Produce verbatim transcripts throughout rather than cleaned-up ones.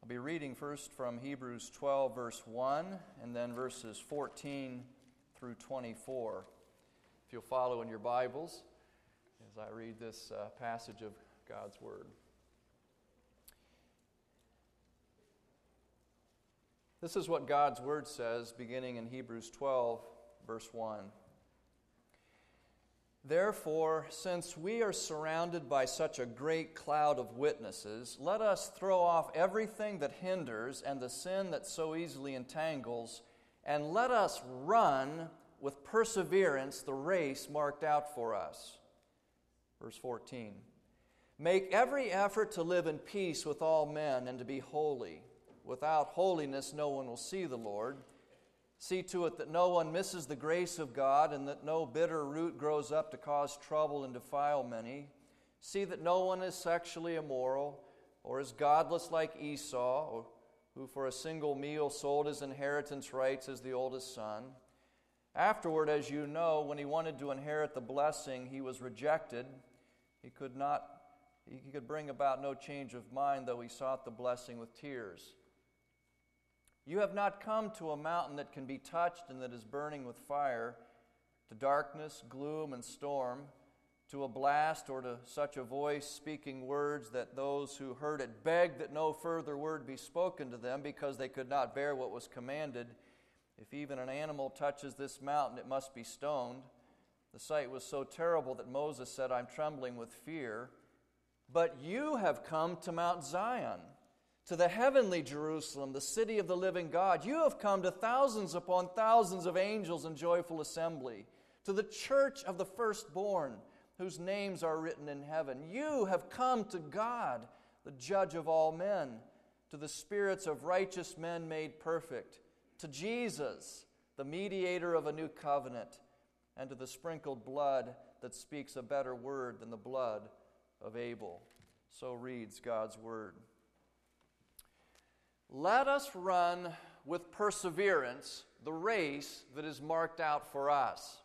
I'll be reading first from Hebrews twelve, verse one, and then verses fourteen through twenty-four. If you'll follow in your Bibles as I read this uh, passage of God's Word. This is what God's Word says, beginning in Hebrews twelve, verse one. Therefore, since we are surrounded by such a great cloud of witnesses, let us throw off everything that hinders and the sin that so easily entangles, and let us run with perseverance the race marked out for us. Verse fourteen. Make every effort to live in peace with all men and to be holy. Without holiness no one will see the Lord. See to it that no one misses the grace of God and that no bitter root grows up to cause trouble and defile many. See that no one is sexually immoral or is godless like Esau, who for a single meal sold his inheritance rights as the oldest son. Afterward, as you know, when he wanted to inherit the blessing, he was rejected. He could not, he could bring about no change of mind, though he sought the blessing with tears. You have not come to a mountain that can be touched and that is burning with fire, to darkness, gloom, and storm, to a blast or to such a voice speaking words that those who heard it begged that no further word be spoken to them because they could not bear what was commanded. If even an animal touches this mountain, it must be stoned. The sight was so terrible that Moses said, I'm trembling with fear. But you have come to Mount Zion, to the heavenly Jerusalem, the city of the living God. You have come to thousands upon thousands of angels in joyful assembly, to the church of the firstborn, whose names are written in heaven. You have come to God, the judge of all men, to the spirits of righteous men made perfect, to Jesus, the mediator of a new covenant, and to the sprinkled blood that speaks a better word than the blood of Abel. So reads God's word. Let us run with perseverance the race that is marked out for us.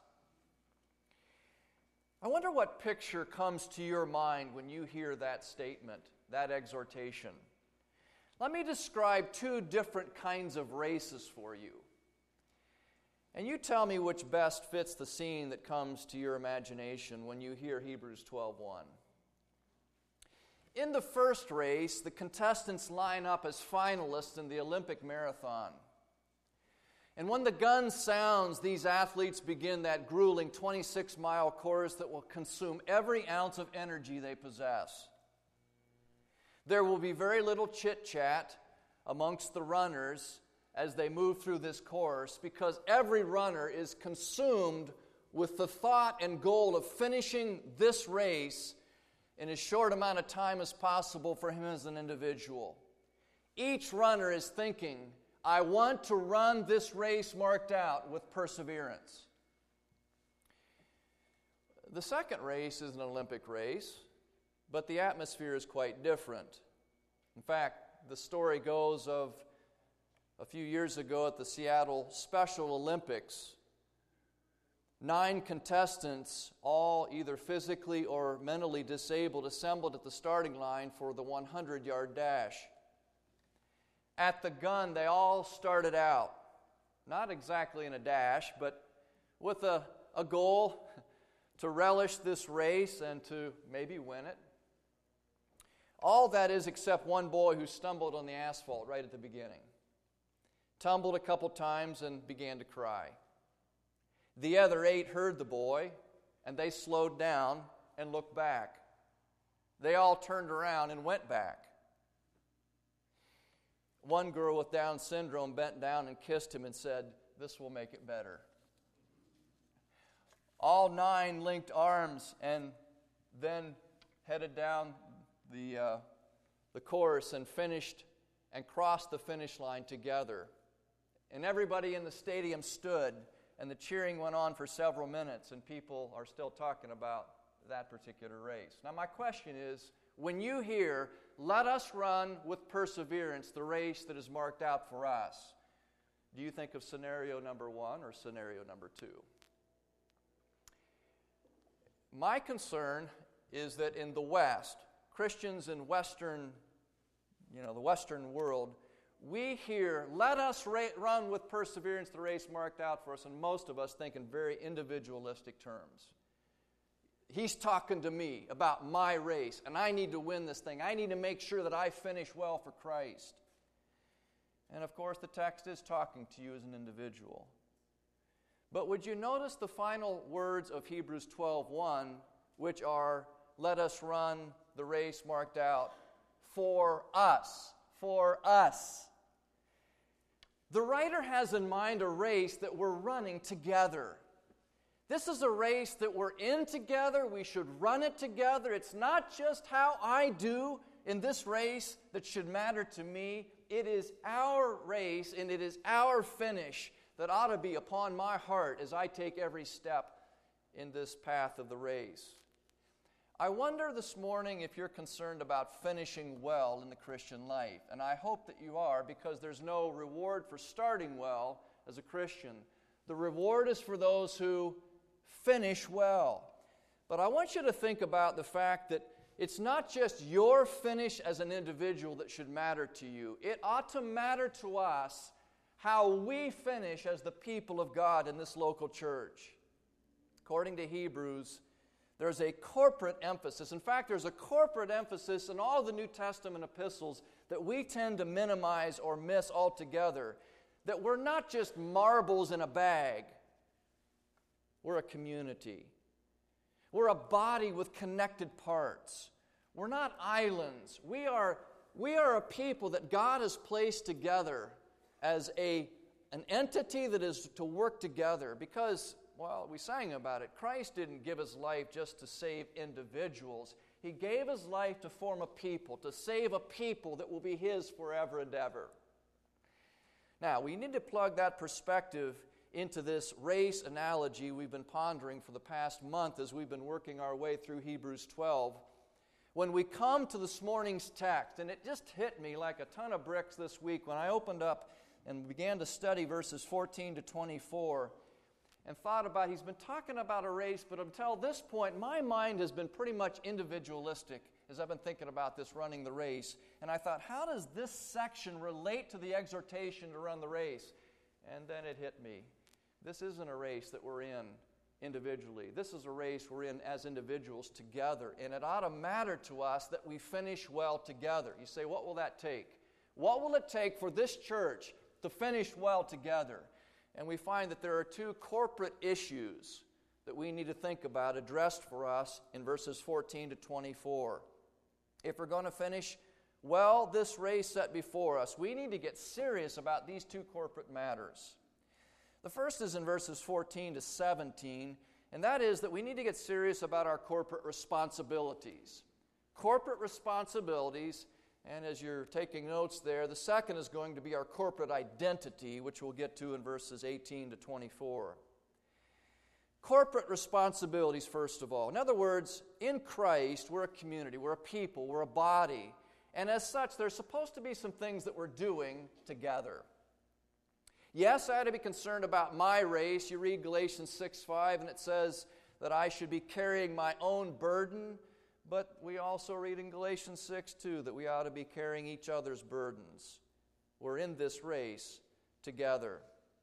I wonder what picture comes to your mind when you hear that statement, that exhortation. Let me describe two different kinds of races for you. And you tell me which best fits the scene that comes to your imagination when you hear Hebrews twelve one. In the first race, the contestants line up as finalists in the Olympic marathon. And when the gun sounds, these athletes begin that grueling twenty-six mile course that will consume every ounce of energy they possess. There will be very little chit-chat amongst the runners as they move through this course because every runner is consumed with the thought and goal of finishing this race in as short amount of time as possible for him as an individual. Each runner is thinking, I want to run this race marked out with perseverance. The second race is an Olympic race, but the atmosphere is quite different. In fact, the story goes of a few years ago at the Seattle Special Olympics. Nine contestants, all either physically or mentally disabled, assembled at the starting line for the hundred-yard dash. At the gun, they all started out, not exactly in a dash, but with a, a goal to relish this race and to maybe win it. All that is except one boy who stumbled on the asphalt right at the beginning, tumbled a couple times and began to cry. The other eight heard the boy, and they slowed down and looked back. They all turned around and went back. One girl with Down syndrome bent down and kissed him and said, "This will make it better." All nine linked arms and then headed down the, uh, the course and finished and crossed the finish line together. And everybody in the stadium stood, and the cheering went on for several minutes, and people are still talking about that particular race. Now, my question is, when you hear, let us run with perseverance the race that is marked out for us, do you think of scenario number one or scenario number two? My concern is that in the West, Christians in Western you know, the Western world, we hear, let us ra- run with perseverance the race marked out for us, and most of us think in very individualistic terms. He's talking to me about my race, and I need to win this thing. I need to make sure that I finish well for Christ. And of course, the text is talking to you as an individual. But would you notice the final words of Hebrews twelve one, which are, let us run the race marked out for us. For us. The writer has in mind a race that we're running together. This is a race that we're in together. We should run it together. It's not just how I do in this race that should matter to me. It is our race and it is our finish that ought to be upon my heart as I take every step in this path of the race. I wonder this morning if you're concerned about finishing well in the Christian life. And I hope that you are, because there's no reward for starting well as a Christian. The reward is for those who finish well. But I want you to think about the fact that it's not just your finish as an individual that should matter to you. It ought to matter to us how we finish as the people of God in this local church. According to Hebrews, there's a corporate emphasis. In fact, there's a corporate emphasis in all the New Testament epistles that we tend to minimize or miss altogether. That we're not just marbles in a bag. We're a community. We're a body with connected parts. We're not islands. We are, we are a people that God has placed together as a, an entity that is to work together. Because, well, we sang about it. Christ didn't give His life just to save individuals. He gave His life to form a people, to save a people that will be His forever and ever. Now, we need to plug that perspective into this race analogy we've been pondering for the past month as we've been working our way through Hebrews twelve. When we come to this morning's text, and it just hit me like a ton of bricks this week when I opened up and began to study verses fourteen to twenty-four and thought about, he's been talking about a race, but until this point, my mind has been pretty much individualistic as I've been thinking about this running the race. And I thought, how does this section relate to the exhortation to run the race? And then it hit me. This isn't a race that we're in individually. This is a race we're in as individuals together. And it ought to matter to us that we finish well together. You say, what will that take? What will it take for this church to finish well together? And we find that there are two corporate issues that we need to think about addressed for us in verses fourteen to twenty-four. If we're going to finish well this race set before us, we need to get serious about these two corporate matters. The first is in verses fourteen to seventeen, and that is that we need to get serious about our corporate responsibilities. Corporate responsibilities, and as you're taking notes there, the second is going to be our corporate identity, which we'll get to in verses eighteen to twenty-four. Corporate responsibilities, first of all. In other words, in Christ, we're a community, we're a people, we're a body, and as such, there's supposed to be some things that we're doing together. Yes, I had to be concerned about my race. You read Galatians six five, and it says that I should be carrying my own burden. But we also read in Galatians six two that we ought to be carrying each other's burdens. We're in this race together.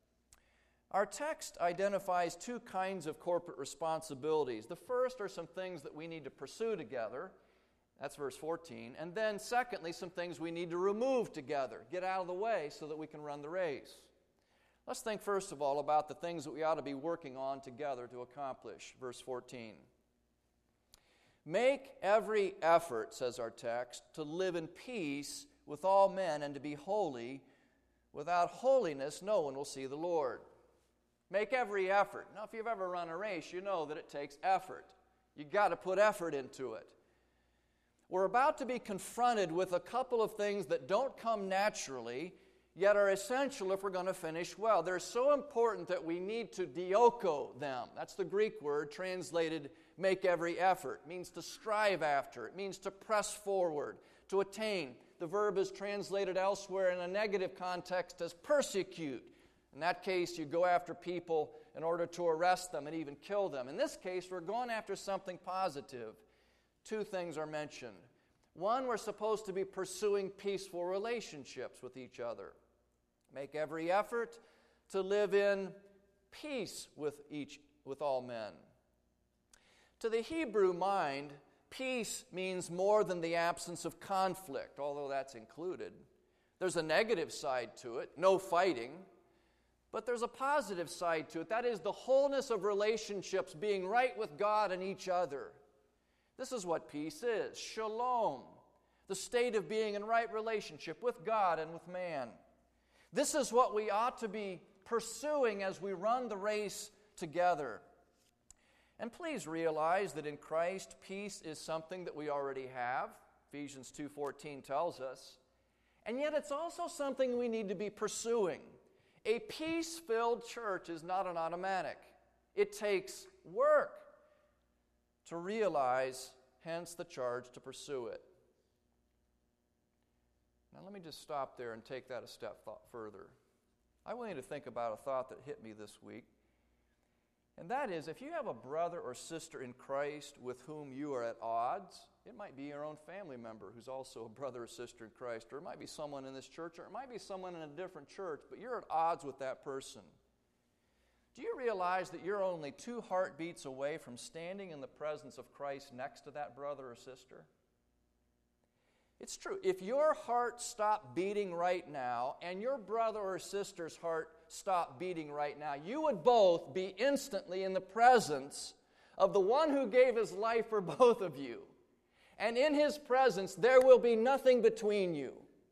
Our text identifies two kinds of corporate responsibilities. The first are some things that we need to pursue together. That's verse fourteen. And then secondly, some things we need to remove together, get out of the way so that we can run the race. Let's think first of all about the things that we ought to be working on together to accomplish. Verse fourteen. Make every effort, says our text, to live in peace with all men and to be holy. Without holiness, no one will see the Lord. Make every effort. Now, if you've ever run a race, you know that it takes effort. You've got to put effort into it. We're about to be confronted with a couple of things that don't come naturally, yet are essential if we're going to finish well. They're so important that we need to dioko them. That's the Greek word translated make every effort. It means to strive after. It means to press forward, to attain. The verb is translated elsewhere in a negative context as persecute. In that case, you go after people in order to arrest them and even kill them. In this case, we're going after something positive. Two things are mentioned. One, we're supposed to be pursuing peaceful relationships with each other. Make every effort to live in peace with each, with all men. To the Hebrew mind, peace means more than the absence of conflict, although that's included. There's a negative side to it, no fighting, but there's a positive side to it. That is the wholeness of relationships being right with God and each other. This is what peace is, shalom, the state of being in right relationship with God and with man. This is what we ought to be pursuing as we run the race together. And please realize that in Christ, peace is something that we already have. Ephesians two fourteen tells us. And yet it's also something we need to be pursuing. A peace-filled church is not an automatic. It takes work to realize, hence the charge to pursue it. Now let me just stop there and take that a step further. I want you to think about a thought that hit me this week. And that is, if you have a brother or sister in Christ with whom you are at odds, it might be your own family member who's also a brother or sister in Christ, or it might be someone in this church, or it might be someone in a different church, but you're at odds with that person. Do you realize that you're only two heartbeats away from standing in the presence of Christ next to that brother or sister? It's true. If your heart stopped beating right now and your brother or sister's heart stopped beating right now, you would both be instantly in the presence of the one who gave his life for both of you. And in his presence, there will be nothing between you.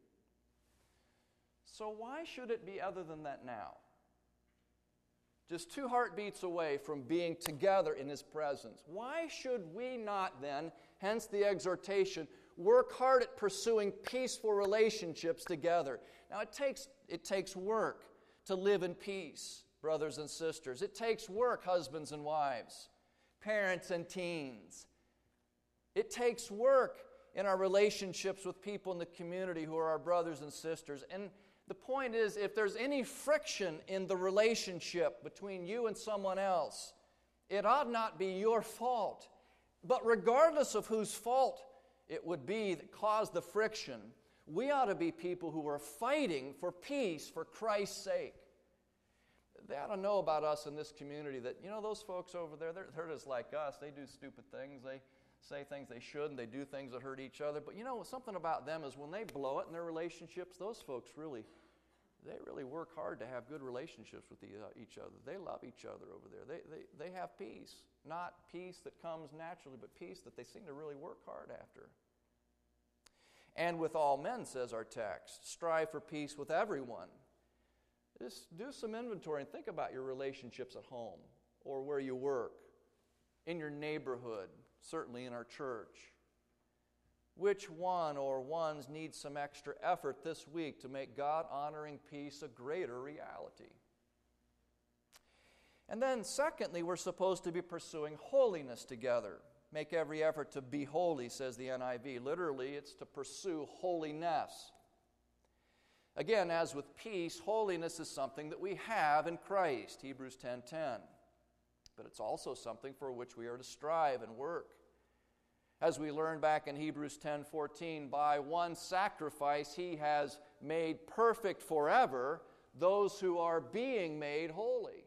So why should it be other than that now? Just two heartbeats away from being together in his presence. Why should we not then, hence the exhortation, work hard at pursuing peaceful relationships together? Now, it takes, it takes work to live in peace, brothers and sisters. It takes work, husbands and wives, parents and teens. It takes work in our relationships with people in the community who are our brothers and sisters. And the point is, if there's any friction in the relationship between you and someone else, it ought not be your fault. But regardless of whose fault it would be that caused the friction, we ought to be people who are fighting for peace for Christ's sake. They ought to know about us in this community that, you know, those folks over there, they're, they're just like us. They do stupid things. They say things they shouldn't. They do things that hurt each other. But, you know, something about them is when they blow it in their relationships, those folks really, they really work hard to have good relationships with the, uh, each other. They love each other over there. They, they, they have peace. Not peace that comes naturally, but peace that they seem to really work hard after. And with all men, says our text, strive for peace with everyone. Just do some inventory and think about your relationships at home or where you work, in your neighborhood, certainly in our church. Which one or ones need some extra effort this week to make God-honoring peace a greater reality? And then secondly, we're supposed to be pursuing holiness together. Make every effort to be holy, says the N I V. Literally, it's to pursue holiness. Again, as with peace, holiness is something that we have in Christ, Hebrews ten ten. But it's also something for which we are to strive and work. As we learn back in Hebrews ten fourteen, by one sacrifice he has made perfect forever those who are being made holy.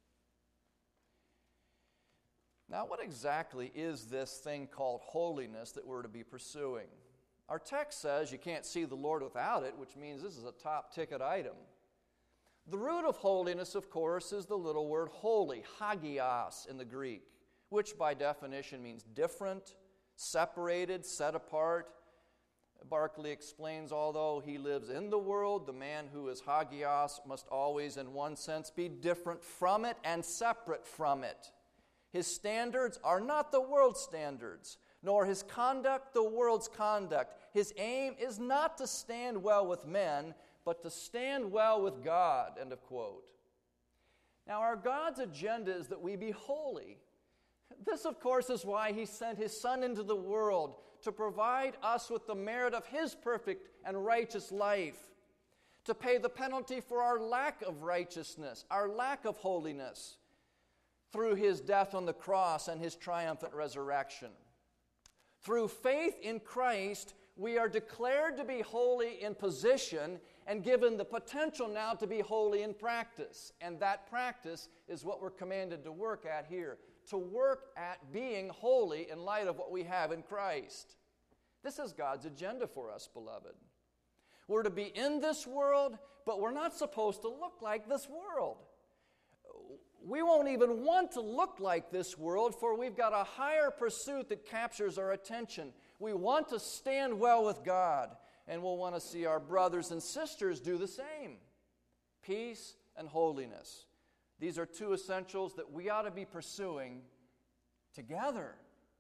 Now, what exactly is this thing called holiness that we're to be pursuing? Our text says you can't see the Lord without it, which means this is a top-ticket item. The root of holiness, of course, is the little word holy, hagios in the Greek, which by definition means different, separated, set apart. Barclay explains, although he lives in the world, the man who is hagios must always, in one sense, be different from it and separate from it. His standards are not the world's standards, nor his conduct the world's conduct. His aim is not to stand well with men, but to stand well with God, end of quote. Now, our God's agenda is that we be holy. This, of course, is why he sent his Son into the world, to provide us with the merit of his perfect and righteous life, to pay the penalty for our lack of righteousness, our lack of holiness, through his death on the cross and his triumphant resurrection. Through faith in Christ, we are declared to be holy in position and given the potential now to be holy in practice. And that practice is what we're commanded to work at here, to work at being holy in light of what we have in Christ. This is God's agenda for us, beloved. We're to be in this world, but we're not supposed to look like this world. We won't even want to look like this world, for we've got a higher pursuit that captures our attention. We want to stand well with God, and we'll want to see our brothers and sisters do the same. Peace and holiness. These are two essentials that we ought to be pursuing together.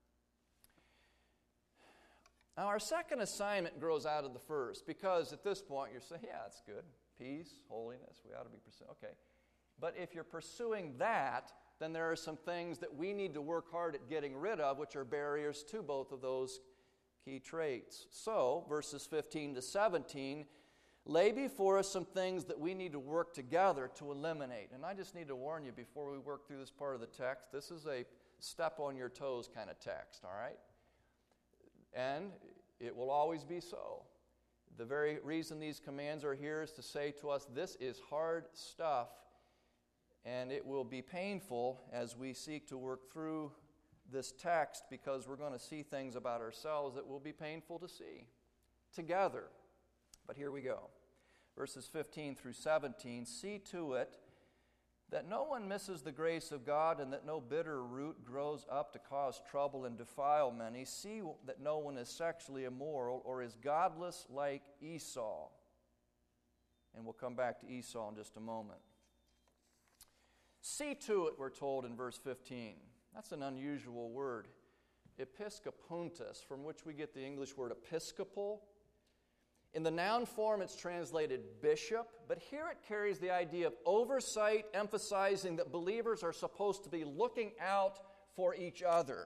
Now, our second assignment grows out of the first, because at this point you're saying, yeah, that's good. Peace, holiness, we ought to be pursuing. Okay. But if you're pursuing that, then there are some things that we need to work hard at getting rid of, which are barriers to both of those key traits. So, verses fifteen to seventeen lay before us some things that we need to work together to eliminate. And I just need to warn you before we work through this part of the text, this is a step on your toes kind of text, all right? And it will always be so. The very reason these commands are here is to say to us, this is hard stuff, and it will be painful as we seek to work through this text, because we're going to see things about ourselves that will be painful to see together. But here we go. Verses fifteen through seventeen, see to it that no one misses the grace of God, and that no bitter root grows up to cause trouble and defile many. See that no one is sexually immoral or is godless like Esau. And we'll come back to Esau in just a moment. See to it, we're told in verse fifteen. That's an unusual word. Episkopuntus, from which we get the English word episcopal. In the noun form, it's translated bishop, but here it carries the idea of oversight, emphasizing that believers are supposed to be looking out for each other.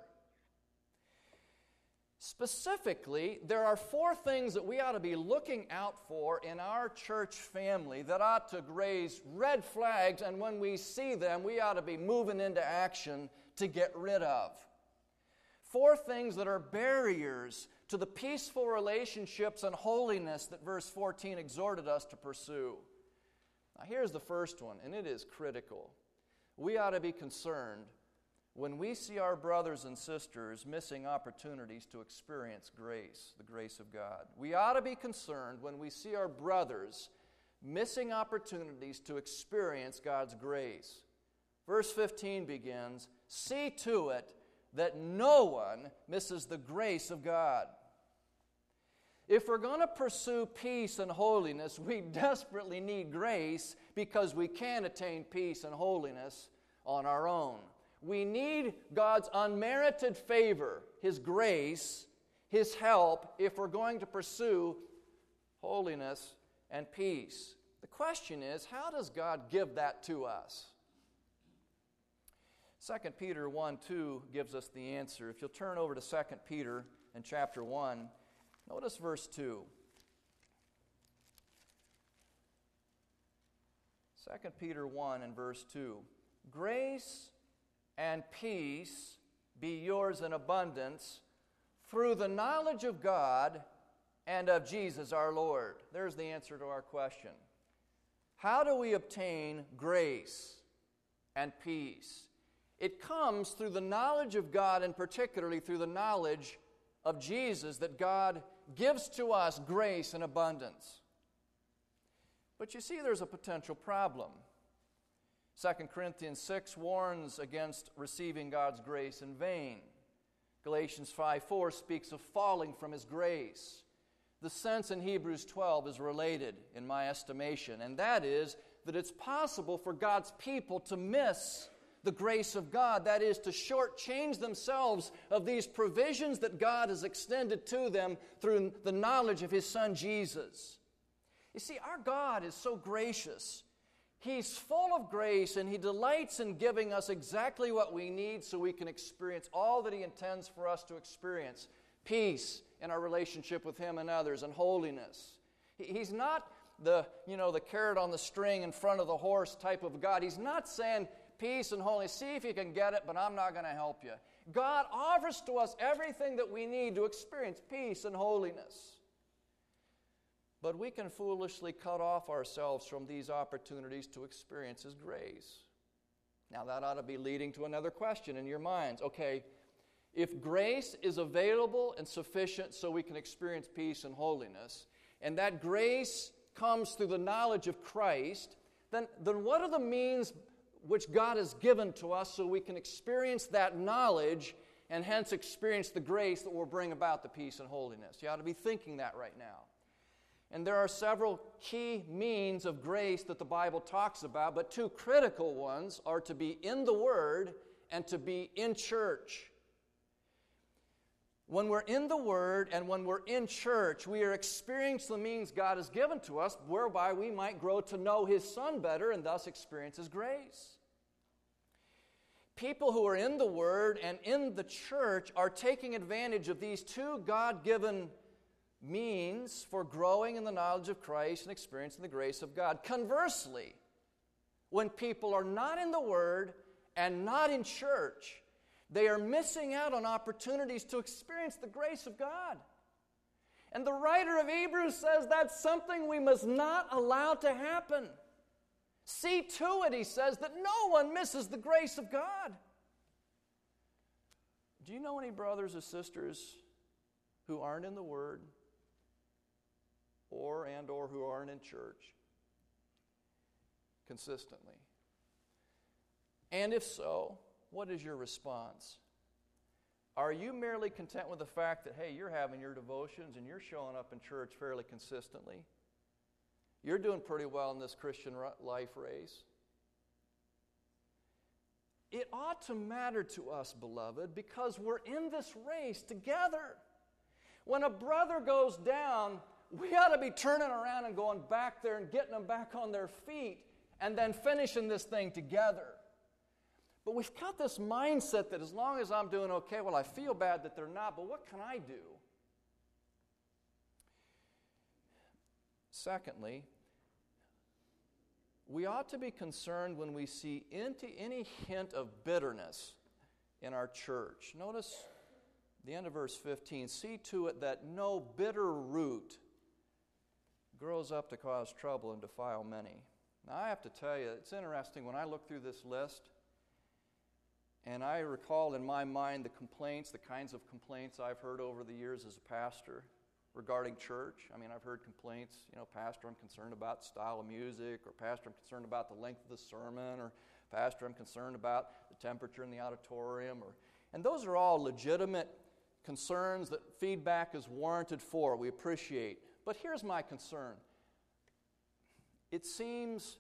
Specifically, there are four things that we ought to be looking out for in our church family that ought to raise red flags, and when we see them, we ought to be moving into action to get rid of. Four things that are barriers to the peaceful relationships and holiness that verse fourteen exhorted us to pursue. Now here's the first one, and it is critical. We ought to be concerned when we see our brothers and sisters missing opportunities to experience grace, the grace of God. We ought to be concerned when we see our brothers missing opportunities to experience God's grace. Verse fifteen begins, see to it that no one misses the grace of God. If we're going to pursue peace and holiness, we desperately need grace, because we can't attain peace and holiness on our own. We need God's unmerited favor, His grace, His help, if we're going to pursue holiness and peace. The question is, how does God give that to us? Second Peter one two gives us the answer. If you'll turn over to Second Peter in chapter one, notice verse two. Second Peter one and verse two. Grace and peace be yours in abundance through the knowledge of God and of Jesus our Lord. There's the answer to our question. How do we obtain grace and peace? It comes through the knowledge of God, and particularly through the knowledge of Jesus, that God gives to us grace and abundance. But you see, there's a potential problem. Second Corinthians six warns against receiving God's grace in vain. Galatians five four speaks of falling from His grace. The sense in Hebrews twelve is related, in my estimation, and that is that it's possible for God's people to miss the grace of God, that is, to shortchange themselves of these provisions that God has extended to them through the knowledge of His Son Jesus. You see, our God is so gracious. He's full of grace, and He delights in giving us exactly what we need so we can experience all that He intends for us to experience. Peace in our relationship with Him and others, and holiness. He's not the, you know, the carrot on the string in front of the horse type of God. He's not saying, peace and holiness, see if you can get it, but I'm not going to help you. God offers to us everything that we need to experience peace and holiness. But we can foolishly cut off ourselves from these opportunities to experience His grace. Now that ought to be leading to another question in your minds. Okay, if grace is available and sufficient so we can experience peace and holiness, and that grace comes through the knowledge of Christ, then, then what are the means which God has given to us so we can experience that knowledge and hence experience the grace that will bring about the peace and holiness? You ought to be thinking that right now. And there are several key means of grace that the Bible talks about, but two critical ones are to be in the Word and to be in church. When we're in the Word and when we're in church, we are experiencing the means God has given to us whereby we might grow to know His Son better and thus experience His grace. People who are in the Word and in the church are taking advantage of these two God-given means for growing in the knowledge of Christ and experiencing the grace of God. Conversely, when people are not in the Word and not in church, they are missing out on opportunities to experience the grace of God. And the writer of Hebrews says that's something we must not allow to happen. See to it, he says, that no one misses the grace of God. Do you know any brothers or sisters who aren't in the Word or and or who aren't in church consistently? And if so, what is your response? Are you merely content with the fact that, hey, you're having your devotions and you're showing up in church fairly consistently? You're doing pretty well in this Christian life race. It ought to matter to us, beloved, because we're in this race together. When a brother goes down, we ought to be turning around and going back there and getting them back on their feet and then finishing this thing together. But we've got this mindset that as long as I'm doing okay, well, I feel bad that they're not, but what can I do? Secondly, we ought to be concerned when we see into any hint of bitterness in our church. Notice the end of verse fifteen. See to it that no bitter root grows up to cause trouble and defile many. Now, I have to tell you, it's interesting when I look through this list, and I recall in my mind the complaints, the kinds of complaints I've heard over the years as a pastor regarding church. I mean, I've heard complaints, you know, Pastor, I'm concerned about style of music, or Pastor, I'm concerned about the length of the sermon, or Pastor, I'm concerned about the temperature in the auditorium. Or, and those are all legitimate concerns that feedback is warranted for. We appreciate. But here's my concern. It seems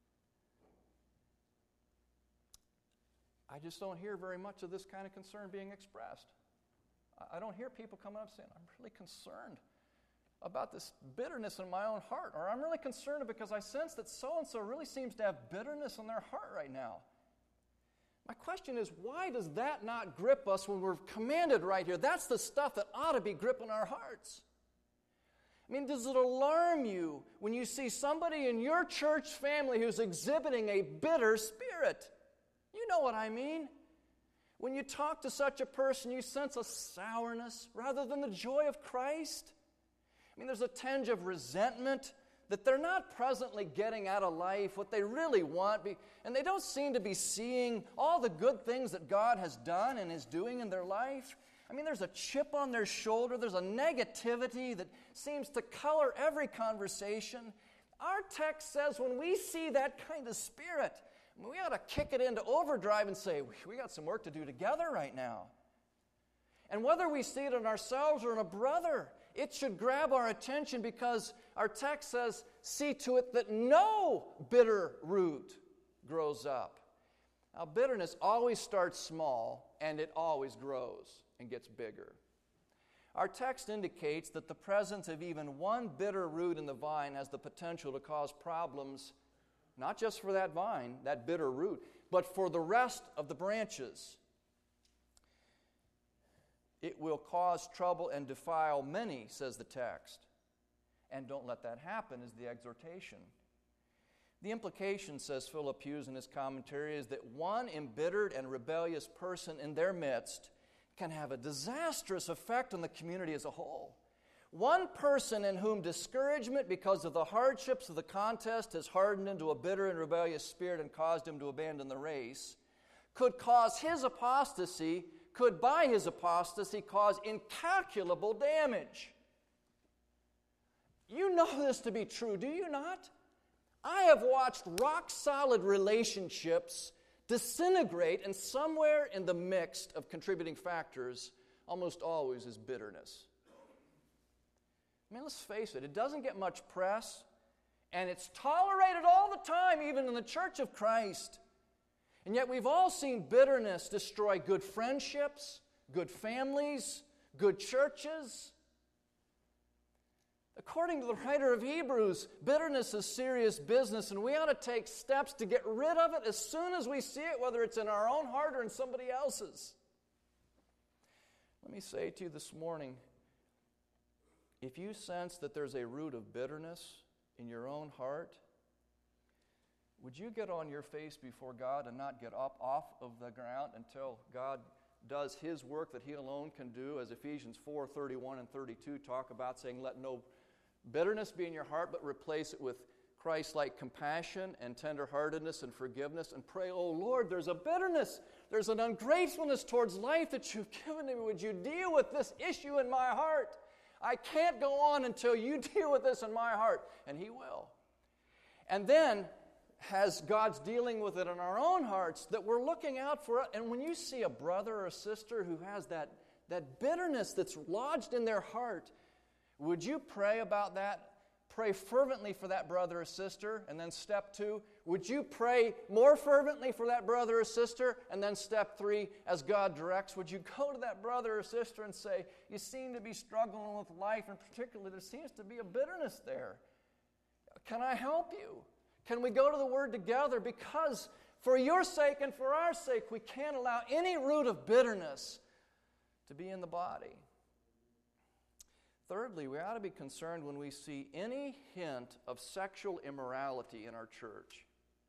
I just don't hear very much of this kind of concern being expressed. I don't hear people coming up saying, I'm really concerned about this bitterness in my own heart, or I'm really concerned because I sense that so-and-so really seems to have bitterness in their heart right now. My question is, why does that not grip us when we're commanded right here? That's the stuff that ought to be gripping our hearts. I mean, does it alarm you when you see somebody in your church family who's exhibiting a bitter spirit? You know what I mean. When you talk to such a person, you sense a sourness rather than the joy of Christ. I mean, there's a tinge of resentment that they're not presently getting out of life what they really want, and they don't seem to be seeing all the good things that God has done and is doing in their life. I mean, there's a chip on their shoulder. There's a negativity that seems to color every conversation. Our text says when we see that kind of spirit, we ought to kick it into overdrive and say, we got some work to do together right now. And whether we see it in ourselves or in a brother, it should grab our attention because our text says, see to it that no bitter root grows up. Now, bitterness always starts small, and it always grows and gets bigger. Our text indicates that the presence of even one bitter root in the vine has the potential to cause problems, not just for that vine, that bitter root, but for the rest of the branches. It will cause trouble and defile many, says the text. And don't let that happen is the exhortation. The implication, says Philip Hughes in his commentary, is that one embittered and rebellious person in their midst can have a disastrous effect on the community as a whole. One person in whom discouragement because of the hardships of the contest has hardened into a bitter and rebellious spirit and caused him to abandon the race, could cause his apostasy, could by his apostasy cause incalculable damage. You know this to be true, do you not? I have watched rock-solid relationships disintegrate, and somewhere in the mix of contributing factors, almost always is bitterness. I mean, let's face it, it doesn't get much press, and it's tolerated all the time, even in the Church of Christ. And yet we've all seen bitterness destroy good friendships, good families, good churches. According to the writer of Hebrews, bitterness is serious business, and we ought to take steps to get rid of it as soon as we see it, whether it's in our own heart or in somebody else's. Let me say to you this morning, if you sense that there's a root of bitterness in your own heart, would you get on your face before God and not get up off of the ground until God does His work that He alone can do, as Ephesians four, thirty-one and thirty-two talk about, saying, let no bitterness be in your heart, but replace it with Christ-like compassion and tenderheartedness and forgiveness, and pray, oh Lord, there's a bitterness, there's an ungratefulness towards life that you've given to me. Would you deal with this issue in my heart? I can't go on until you deal with this in my heart. And He will. And then, as God's dealing with it in our own hearts, that we're looking out for it. And when you see a brother or a sister who has that, that bitterness that's lodged in their heart, would you pray about that? Pray fervently for that brother or sister. And then step two, would you pray more fervently for that brother or sister? And then step three, as God directs, would you go to that brother or sister and say, you seem to be struggling with life, and particularly there seems to be a bitterness there. Can I help you? Can we go to the Word together? Because for your sake and for our sake, we can't allow any root of bitterness to be in the body. Thirdly, we ought to be concerned when we see any hint of sexual immorality in our church.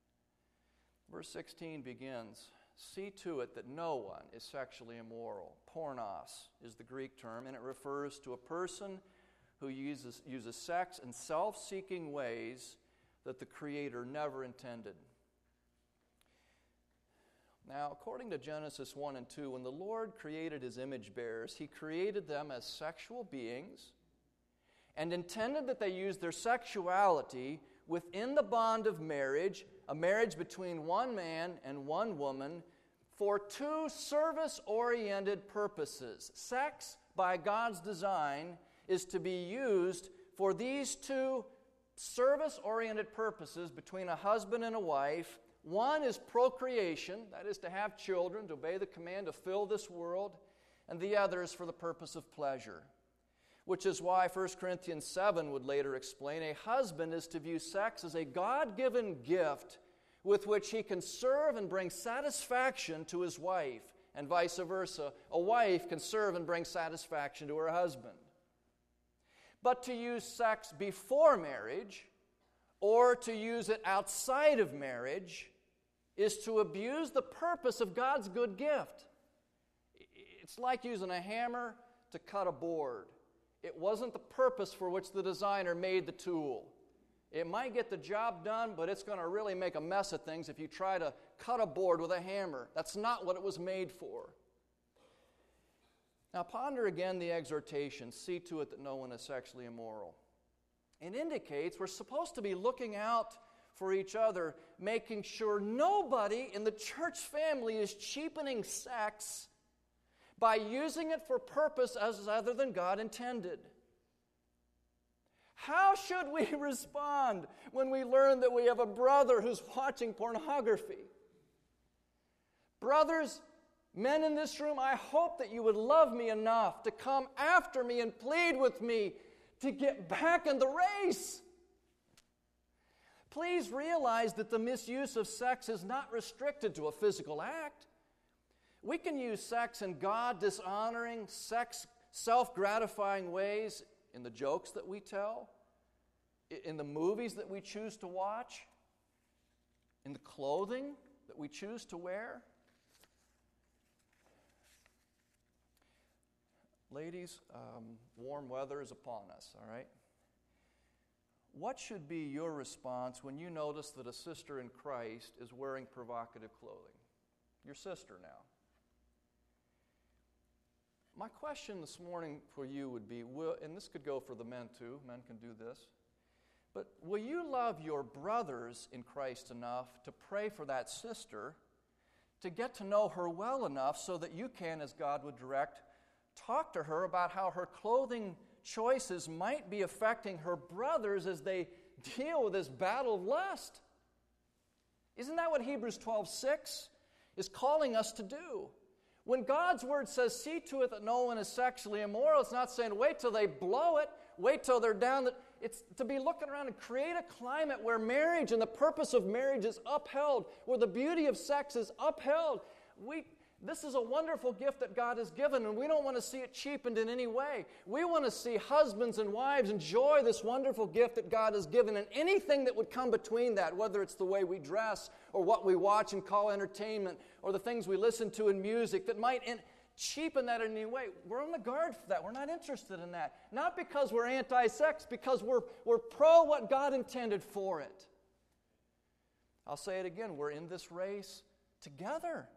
Verse sixteen begins, see to it that no one is sexually immoral. Pornos is the Greek term, and it refers to a person who uses, uses sex in self-seeking ways that the Creator never intended. Now, according to Genesis one and two, when the Lord created His image bearers, He created them as sexual beings and intended that they use their sexuality within the bond of marriage, a marriage between one man and one woman, for two service-oriented purposes. Sex, by God's design, is to be used for these two service-oriented purposes between a husband and a wife. One is procreation, that is to have children, to obey the command to fill this world, and the other is for the purpose of pleasure, which is why First Corinthians seven would later explain a husband is to view sex as a God-given gift with which he can serve and bring satisfaction to his wife, and vice versa. A wife can serve and bring satisfaction to her husband. But to use sex before marriage or to use it outside of marriage is to abuse the purpose of God's good gift. It's like using a hammer to cut a board. It wasn't the purpose for which the designer made the tool. It might get the job done, but it's going to really make a mess of things if you try to cut a board with a hammer. That's not what it was made for. Now ponder again the exhortation, see to it that no one is sexually immoral. It indicates we're supposed to be looking out for each other, making sure nobody in the church family is cheapening sex by using it for purpose as other than God intended. How should we respond when we learn that we have a brother who's watching pornography? Brothers, men in this room, I hope that you would love me enough to come after me and plead with me to get back in the race. Please realize that the misuse of sex is not restricted to a physical act. We can use sex in God-dishonoring, sex, self-gratifying ways in the jokes that we tell, in the movies that we choose to watch, in the clothing that we choose to wear. ladies, um, warm weather is upon us, all right? What should be your response when you notice that a sister in Christ is wearing provocative clothing? Your sister now. My question this morning for you would be, will, and this could go for the men too, men can do this, but will you love your brothers in Christ enough to pray for that sister, to get to know her well enough so that you can, as God would direct, talk to her about how her clothing choices might be affecting her brothers as they deal with this battle of lust? Isn't that what Hebrews twelve six is calling us to do? When God's Word says, see to it that no one is sexually immoral, it's not saying wait till they blow it, wait till they're down. It's to be looking around and create a climate where marriage and the purpose of marriage is upheld, where the beauty of sex is upheld. We, this is a wonderful gift that God has given, and we don't want to see it cheapened in any way. We want to see husbands and wives enjoy this wonderful gift that God has given, and anything that would come between that, whether it's the way we dress or what we watch and call entertainment or the things we listen to in music that might in, cheapen that in any way, we're on the guard for that. We're not interested in that. Not because we're anti-sex, because we're, we're pro what God intended for it. I'll say it again, we're in this race together.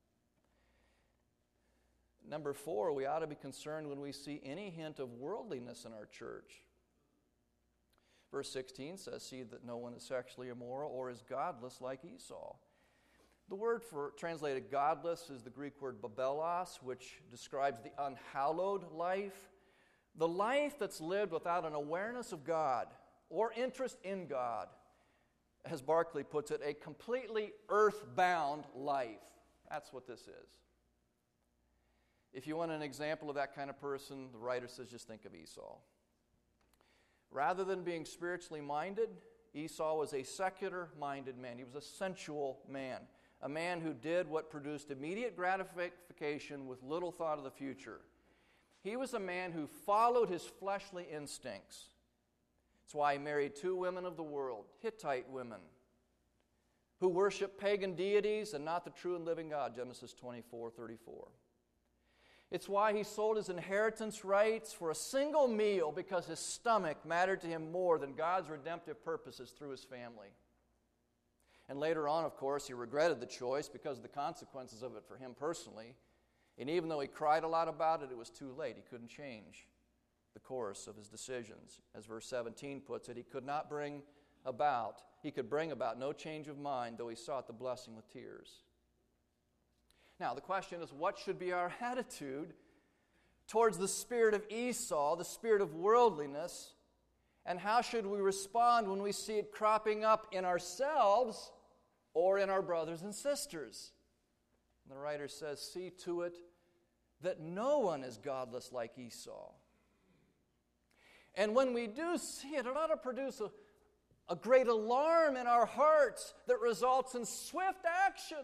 Number four, we ought to be concerned when we see any hint of worldliness in our church. Verse sixteen says, see that no one is sexually immoral or is godless like Esau. The word for translated godless is the Greek word babelos, which describes the unhallowed life. The life that's lived without an awareness of God or interest in God. As Barclay puts it, a completely earthbound life. That's what this is. If you want an example of that kind of person, the writer says just think of Esau. Rather than being spiritually minded, Esau was a secular-minded man. He was a sensual man, a man who did what produced immediate gratification with little thought of the future. He was a man who followed his fleshly instincts. That's why he married two women of the world, Hittite women, who worship pagan deities and not the true and living God, Genesis twenty-four thirty-four. It's why he sold his inheritance rights for a single meal, because his stomach mattered to him more than God's redemptive purposes through his family. And later on, of course, he regretted the choice because of the consequences of it for him personally. And even though he cried a lot about it, it was too late. He couldn't change the course of his decisions. As verse seventeen puts it, he could not bring about, he could bring about no change of mind, though he sought the blessing with tears. Now, the question is, what should be our attitude towards the spirit of Esau, the spirit of worldliness, and how should we respond when we see it cropping up in ourselves or in our brothers and sisters? And the writer says, see to it that no one is godless like Esau. And when we do see it, it ought to produce a, a great alarm in our hearts that results in swift action.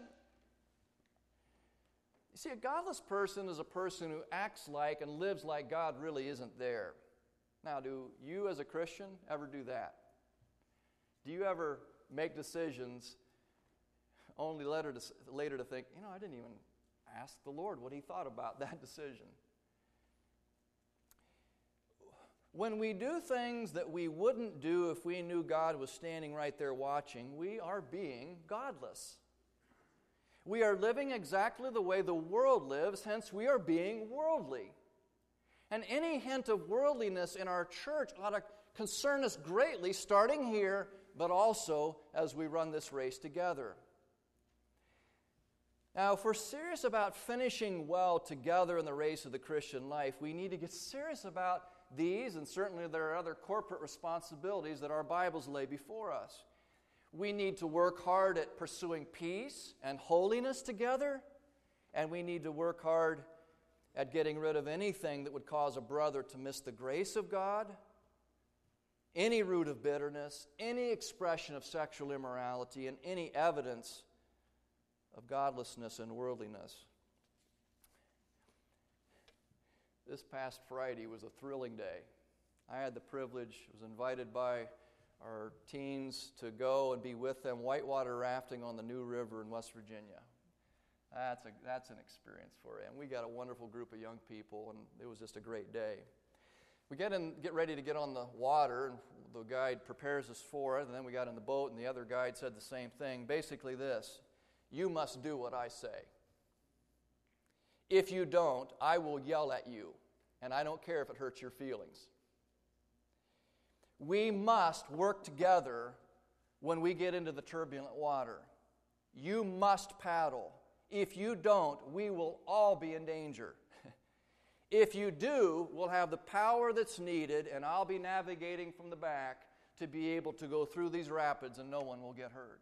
You see, a godless person is a person who acts like and lives like God really isn't there. Now, do you as a Christian ever do that? Do you ever make decisions only later to, later to think, you know, I didn't even ask the Lord what He thought about that decision? When we do things that we wouldn't do if we knew God was standing right there watching, we are being godless. We are living exactly the way the world lives, hence we are being worldly. And any hint of worldliness in our church ought to concern us greatly, starting here, but also as we run this race together. Now, if we're serious about finishing well together in the race of the Christian life, we need to get serious about these, and certainly there are other corporate responsibilities that our Bibles lay before us. We need to work hard at pursuing peace and holiness together, and we need to work hard at getting rid of anything that would cause a brother to miss the grace of God, any root of bitterness, any expression of sexual immorality, and any evidence of godlessness and worldliness. This past Friday was a thrilling day. I had the privilege, was invited by our teens to go and be with them whitewater rafting on the New River in West Virginia. That's a that's an experience for you. And we got a wonderful group of young people, and it was just a great day. We get in, get ready to get on the water, and the guide prepares us for it, and then we got in the boat, and the other guide said the same thing. Basically this: you must do what I say. If you don't, I will yell at you, and I don't care if it hurts your feelings. We must work together when we get into the turbulent water. You must paddle. If you don't, we will all be in danger. If you do, we'll have the power that's needed, and I'll be navigating from the back to be able to go through these rapids, and no one will get hurt.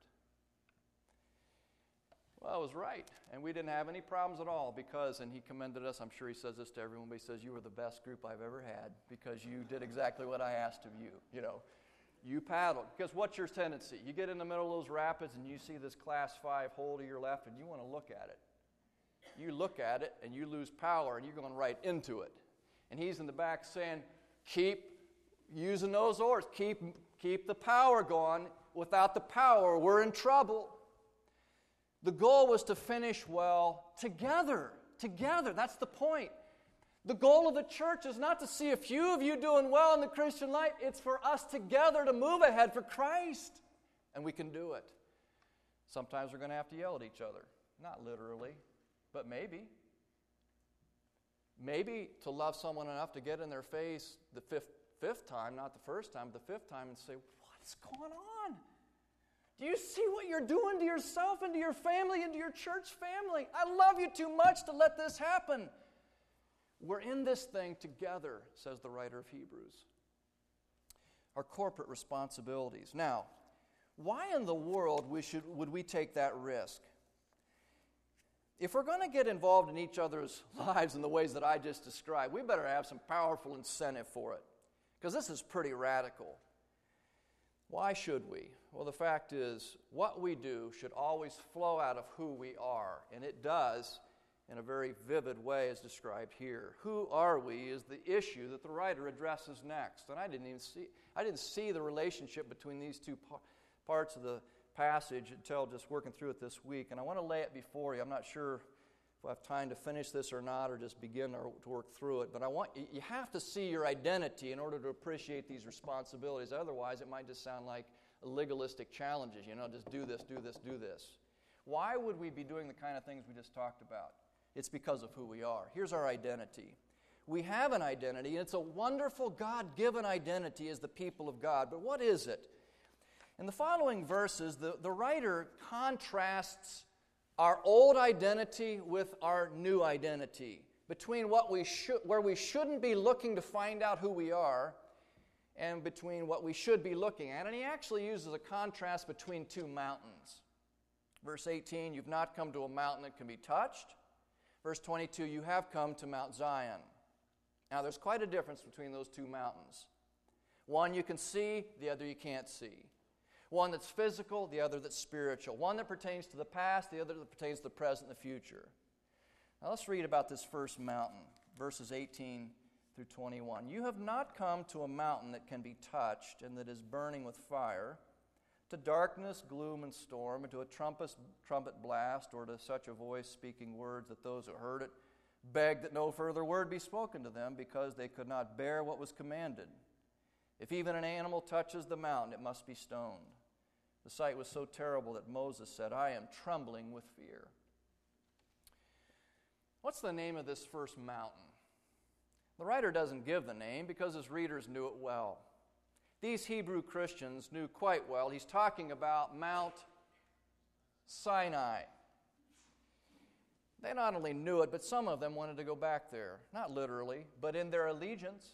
Well, I was right, and we didn't have any problems at all because, and he commended us, I'm sure he says this to everyone, but he says, you were the best group I've ever had because you did exactly what I asked of you. You know, you paddled. Because what's your tendency? You get in the middle of those rapids and you see this class five hole to your left and you want to look at it. You look at it and you lose power and you're going right into it. And he's in the back saying, keep using those oars. Keep, keep the power going. Without the power, we're in trouble. The goal was to finish well together. Together. That's the point. The goal of the church is not to see a few of you doing well in the Christian life. It's for us together to move ahead for Christ. And we can do it. Sometimes we're going to have to yell at each other. Not literally, but maybe. Maybe to love someone enough to get in their face the fifth, fifth time, not the first time, but the fifth time and say, what's going on? Do you see what you're doing to yourself and to your family and to your church family? I love you too much to let this happen. We're in this thing together, says the writer of Hebrews. Our corporate responsibilities. Now, why in the world we should, would we take that risk? If we're going to get involved in each other's lives in the ways that I just described, we better have some powerful incentive for it, because this is pretty radical. Why should we? Well, the fact is, what we do should always flow out of who we are, and it does in a very vivid way as described here. Who are we is the issue that the writer addresses next, and I didn't even see I didn't see the relationship between these two par- parts of the passage until just working through it this week, and I want to lay it before you. I'm not sure if I have time to finish this or not, or just begin or to work through it, but I want you have to see your identity in order to appreciate these responsibilities. Otherwise, it might just sound like legalistic challenges, you know, just do this, do this, do this. Why would we be doing the kind of things we just talked about? It's because of who we are. Here's our identity. We have an identity, and it's a wonderful God-given identity as the people of God. But what is it? In the following verses, the, the writer contrasts our old identity with our new identity, between what we should, where we shouldn't be looking to find out who we are, and between what we should be looking at. And he actually uses a contrast between two mountains. Verse eighteen, you've not come to a mountain that can be touched. Verse twenty-two, you have come to Mount Zion. Now there's quite a difference between those two mountains. One you can see, the other you can't see. One that's physical, the other that's spiritual. One that pertains to the past, the other that pertains to the present and the future. Now let's read about this first mountain, verses eighteen through twenty-one. You have not come to a mountain that can be touched and that is burning with fire, to darkness, gloom, and storm, and to a trumpet, trumpet blast, or to such a voice speaking words that those who heard it begged that no further word be spoken to them, because they could not bear what was commanded. If even an animal touches the mountain, it must be stoned. The sight was so terrible that Moses said, I am trembling with fear. What's the name of this first mountain? The writer doesn't give the name because his readers knew it well. These Hebrew Christians knew quite well he's talking about Mount Sinai. They not only knew it, but some of them wanted to go back there. Not literally, but in their allegiance.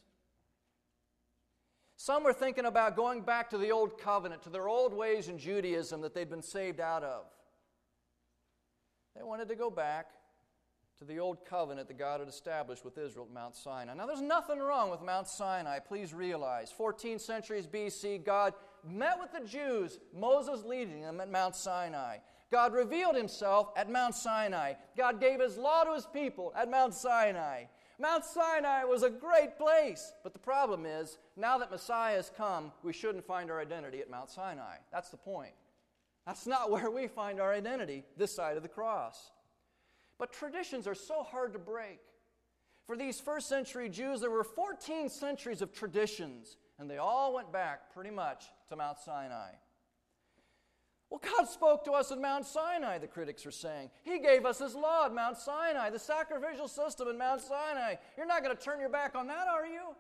Some were thinking about going back to the old covenant, to their old ways in Judaism that they'd been saved out of. They wanted to go back to the old covenant that God had established with Israel at Mount Sinai. Now, there's nothing wrong with Mount Sinai, please realize. fourteen centuries B C, God met with the Jews, Moses leading them at Mount Sinai. God revealed himself at Mount Sinai. God gave his law to his people at Mount Sinai. Mount Sinai was a great place. But the problem is, now that Messiah has come, we shouldn't find our identity at Mount Sinai. That's the point. That's not where we find our identity, this side of the cross. But traditions are so hard to break. For these first century Jews, there were fourteen centuries of traditions, and they all went back pretty much to Mount Sinai. Well, God spoke to us at Mount Sinai, the critics are saying. He gave us His law at Mount Sinai, the sacrificial system at Mount Sinai. You're not going to turn your back on that, are you?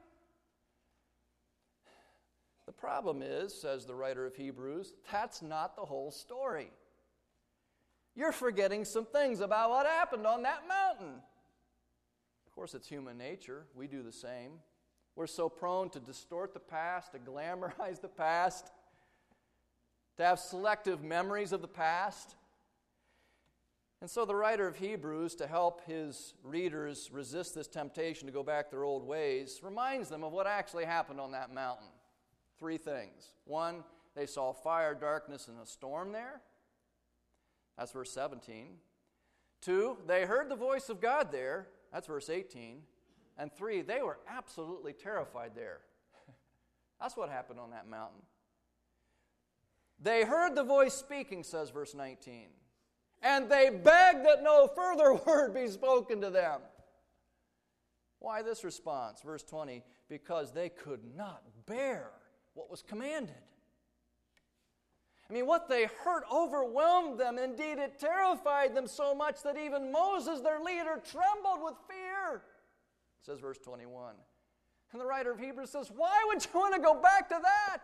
The problem is, says the writer of Hebrews, that's not the whole story. You're forgetting some things about what happened on that mountain. Of course, it's human nature. We do the same. We're so prone to distort the past, to glamorize the past, to have selective memories of the past. And so the writer of Hebrews, to help his readers resist this temptation to go back their old ways, reminds them of what actually happened on that mountain. Three things. One, they saw fire, darkness, and a storm there. That's verse seventeen. Two, they heard the voice of God there. That's verse eighteen. And three, they were absolutely terrified there. That's what happened on that mountain. They heard the voice speaking, says verse nineteen. And they begged that no further word be spoken to them. Why this response? Verse twenty, because they could not bear what was commanded. I mean, what they heard overwhelmed them. Indeed, it terrified them so much that even Moses, their leader, trembled with fear, says verse twenty-one. And the writer of Hebrews says, why would you want to go back to that?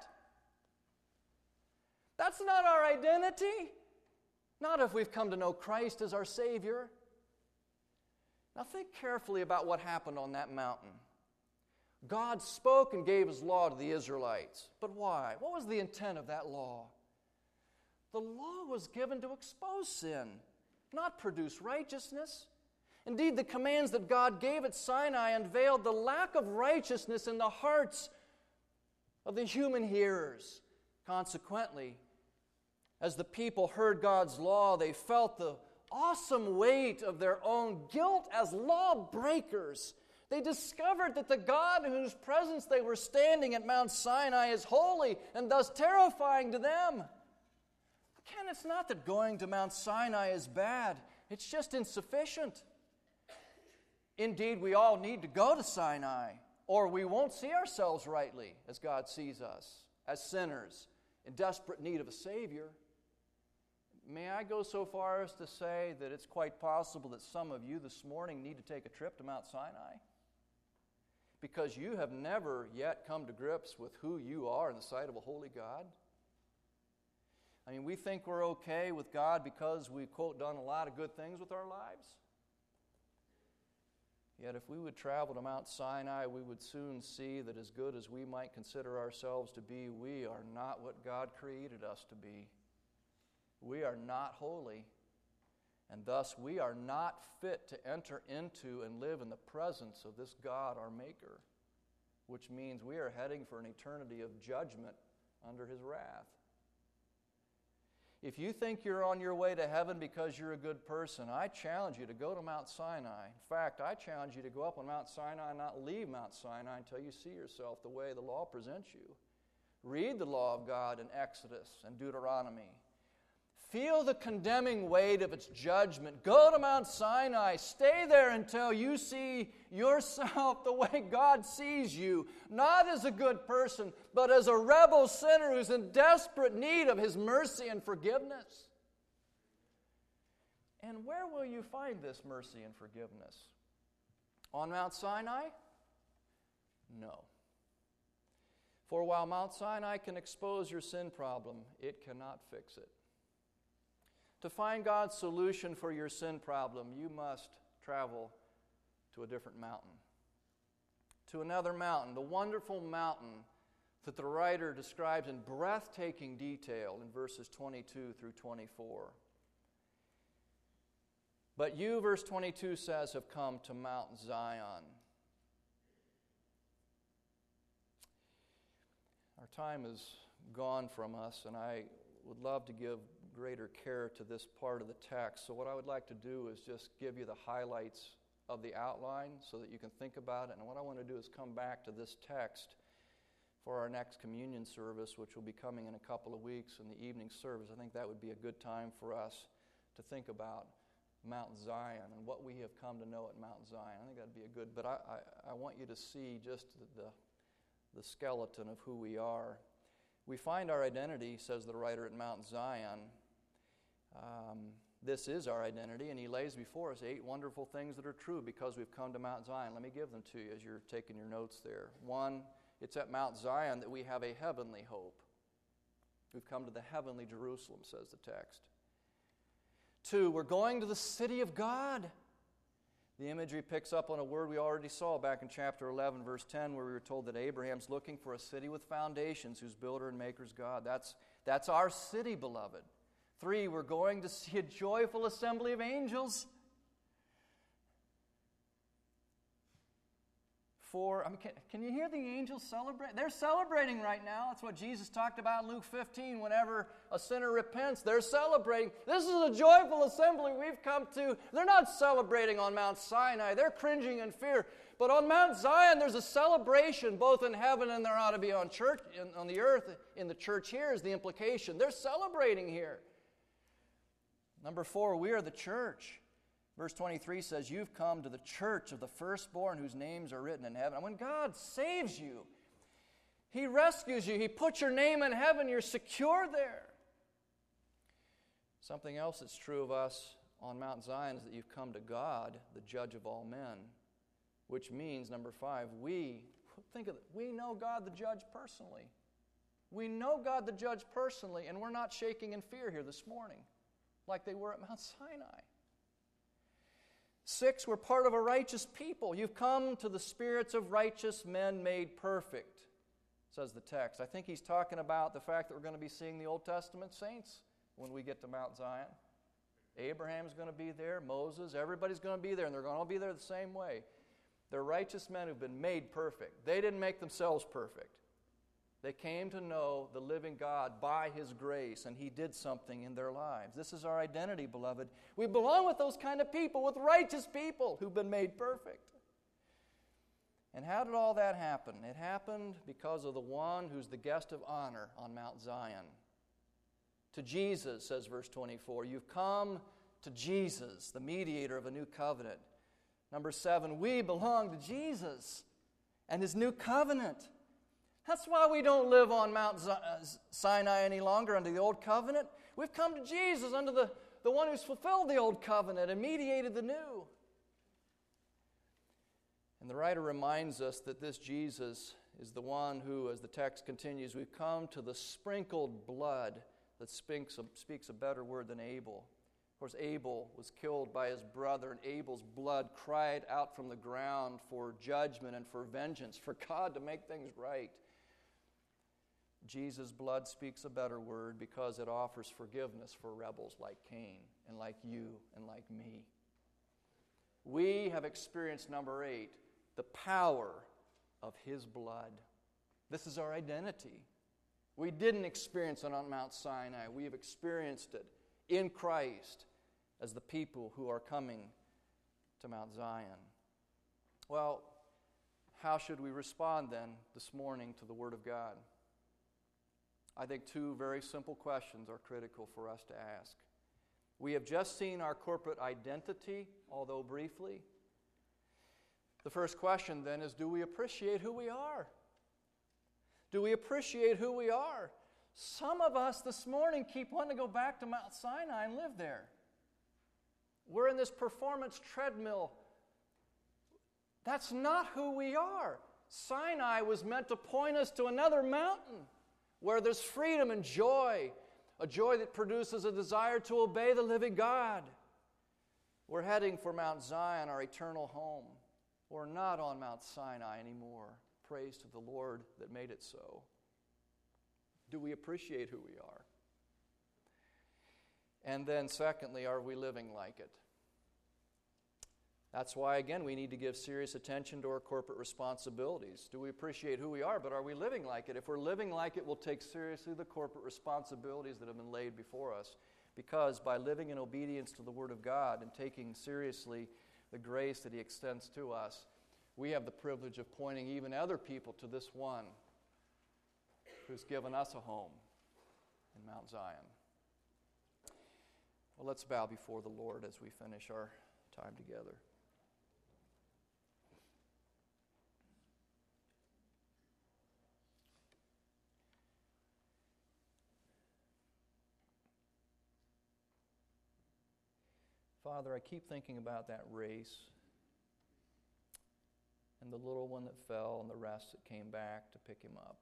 That's not our identity. Not if we've come to know Christ as our Savior. Now think carefully about what happened on that mountain. God spoke and gave His law to the Israelites. But why? What was the intent of that law? The law was given to expose sin, not produce righteousness. Indeed, the commands that God gave at Sinai unveiled the lack of righteousness in the hearts of the human hearers. Consequently, as the people heard God's law, they felt the awesome weight of their own guilt as lawbreakers. They discovered that the God in whose presence they were standing at Mount Sinai is holy and thus terrifying to them. Again, it's not that going to Mount Sinai is bad. It's just insufficient. Indeed, we all need to go to Sinai, or we won't see ourselves rightly as God sees us, as sinners in desperate need of a Savior. May I go so far as to say that it's quite possible that some of you this morning need to take a trip to Mount Sinai because you have never yet come to grips with who you are in the sight of a holy God? I mean, we think we're okay with God because we've, quote, done a lot of good things with our lives. Yet if we would travel to Mount Sinai, we would soon see that as good as we might consider ourselves to be, we are not what God created us to be. We are not holy, and thus we are not fit to enter into and live in the presence of this God, our Maker, which means we are heading for an eternity of judgment under His wrath. If you think you're on your way to heaven because you're a good person, I challenge you to go to Mount Sinai. In fact, I challenge you to go up on Mount Sinai and not leave Mount Sinai until you see yourself the way the law presents you. Read the law of God in Exodus and Deuteronomy. Feel the condemning weight of its judgment. Go to Mount Sinai. Stay there until you see yourself the way God sees you, not as a good person, but as a rebel sinner who's in desperate need of His mercy and forgiveness. And where will you find this mercy and forgiveness? On Mount Sinai? No. For while Mount Sinai can expose your sin problem, it cannot fix it. To find God's solution for your sin problem, you must travel to a different mountain. To another mountain, the wonderful mountain that the writer describes in breathtaking detail in verses twenty-two through twenty-four. But you, verse twenty-two says, have come to Mount Zion. Our time is gone from us, and I would love to give greater care to this part of the text. So what I would like to do is just give you the highlights of the outline so that you can think about it. And what I want to do is come back to this text for our next communion service, which will be coming in a couple of weeks in the evening service. I think that would be a good time for us to think about Mount Zion and what we have come to know at Mount Zion. I think that'd be a good, but I, I, I want you to see just the, the skeleton of who we are. We find our identity, says the writer, at Mount Zion. Um, this is our identity, and he lays before us eight wonderful things that are true because we've come to Mount Zion. Let me give them to you as you're taking your notes there. One, it's at Mount Zion that we have a heavenly hope. We've come to the heavenly Jerusalem, says the text. Two, we're going to the city of God. The imagery picks up on a word we already saw back in chapter eleven, verse ten, where we were told that Abraham's looking for a city with foundations, whose builder and maker is God. That's, that's our city, beloved. Three, we're going to see a joyful assembly of angels. Four, I mean, can, can you hear the angels celebrate? They're celebrating right now. That's what Jesus talked about in Luke fifteen. Whenever a sinner repents, they're celebrating. This is a joyful assembly we've come to. They're not celebrating on Mount Sinai. They're cringing in fear. But on Mount Zion, there's a celebration both in heaven and there ought to be on church, in, on the earth. In the church here is the implication. They're celebrating here. Number four, we are the church. Verse twenty-three says, you've come to the church of the firstborn whose names are written in heaven. And when God saves you, He rescues you. He puts your name in heaven. You're secure there. Something else that's true of us on Mount Zion is that you've come to God, the judge of all men, which means, number five, we, think of it, we know God the judge personally. We know God the judge personally, and we're not shaking in fear here this morning like they were at Mount Sinai. Six, we're part of a righteous people. You've come to the spirits of righteous men made perfect, says the text. I think he's talking about the fact that we're going to be seeing the Old Testament saints when we get to Mount Zion. Abraham's going to be there, Moses, everybody's going to be there, and they're going to all be there the same way. They're righteous men who've been made perfect. They didn't make themselves perfect. They came to know the living God by His grace, and He did something in their lives. This is our identity, beloved. We belong with those kind of people, with righteous people who've been made perfect. And how did all that happen? It happened because of the one who's the guest of honor on Mount Zion. To Jesus, says verse twenty-four, you've come to Jesus, the mediator of a new covenant. Number seven, we belong to Jesus and His new covenant. That's why we don't live on Mount Sinai any longer under the old covenant. We've come to Jesus under the, the one who's fulfilled the old covenant and mediated the new. And the writer reminds us that this Jesus is the one who, as the text continues, we've come to the sprinkled blood that speaks a, speaks a better word than Abel. Of course, Abel was killed by his brother, and Abel's blood cried out from the ground for judgment and for vengeance, for God to make things right. Jesus' blood speaks a better word because it offers forgiveness for rebels like Cain and like you and like me. We have experienced, number eight, the power of His blood. This is our identity. We didn't experience it on Mount Sinai. We have experienced it in Christ as the people who are coming to Mount Zion. Well, how should we respond then this morning to the Word of God? I think two very simple questions are critical for us to ask. We have just seen our corporate identity, although briefly. The first question then is, do we appreciate who we are? Do we appreciate who we are? Some of us this morning keep wanting to go back to Mount Sinai and live there. We're in this performance treadmill. That's not who we are. Sinai was meant to point us to another mountain where there's freedom and joy, a joy that produces a desire to obey the living God. We're heading for Mount Zion, our eternal home. We're not on Mount Sinai anymore. Praise to the Lord that made it so. Do we appreciate who we are? And then secondly, are we living like it? That's why, again, we need to give serious attention to our corporate responsibilities. Do we appreciate who we are, but are we living like it? If we're living like it, we'll take seriously the corporate responsibilities that have been laid before us, because by living in obedience to the Word of God and taking seriously the grace that He extends to us, we have the privilege of pointing even other people to this one who's given us a home in Mount Zion. Let's bow before the Lord as we finish our time together. Father, I keep thinking about that race and the little one that fell and the rest that came back to pick him up.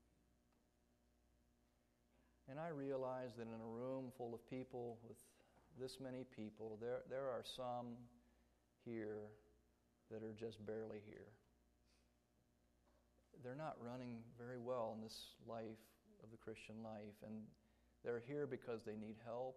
And I realize that in a room full of people, with this many people, there, there are some here that are just barely here. They're not running very well in this life of the Christian life, and they're here because they need help.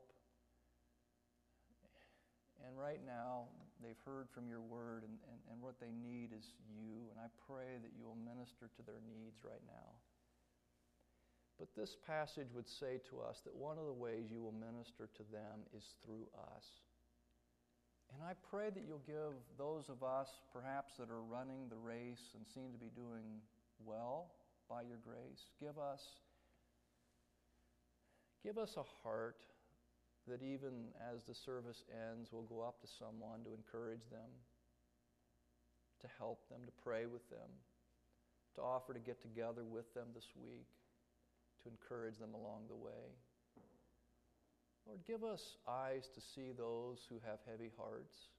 And right now, they've heard from your word, and, and, and what they need is you. And I pray that you will minister to their needs right now. But this passage would say to us that one of the ways you will minister to them is through us. And I pray that you'll give those of us, perhaps that are running the race and seem to be doing well by your grace, give us, give us a heart that even as the service ends, we'll go up to someone to encourage them, to help them, to pray with them, to offer to get together with them this week, to encourage them along the way. Lord, give us eyes to see those who have heavy hearts.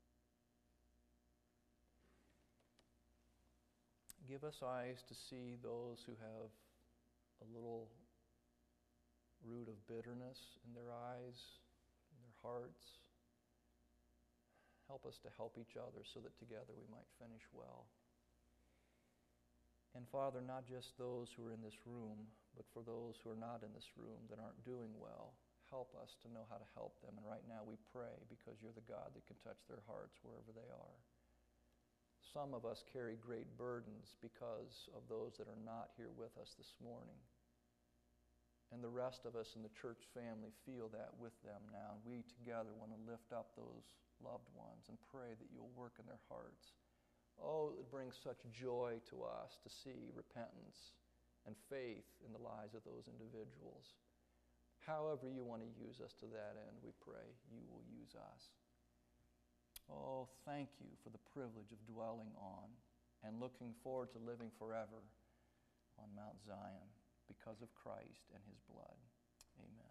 Give us eyes to see those who have a little root of bitterness in their eyes, in their hearts. Help us to help each other so that together we might finish well. And Father, not just those who are in this room, but for those who are not in this room that aren't doing well, help us to know how to help them. And right now we pray because you're the God that can touch their hearts wherever they are. Some of us carry great burdens because of those that are not here with us this morning. And the rest of us in the church family feel that with them now. And we together want to lift up those loved ones and pray that you'll work in their hearts. Oh, it brings such joy to us to see repentance and faith in the lives of those individuals. However you want to use us to that end, we pray you will use us. Oh, thank you for the privilege of dwelling on and looking forward to living forever on Mount Zion, because of Christ and his blood. Amen.